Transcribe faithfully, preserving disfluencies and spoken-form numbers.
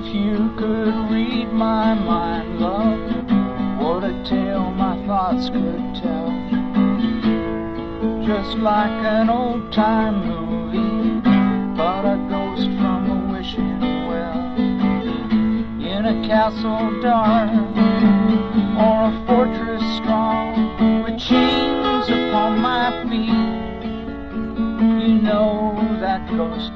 If you could read my mind, love, what a tale my thoughts could tell. Just like an old-time movie, but a ghost from a wishing well. In a castle dark, or a fortress strong, with chains upon my feet, you know that ghost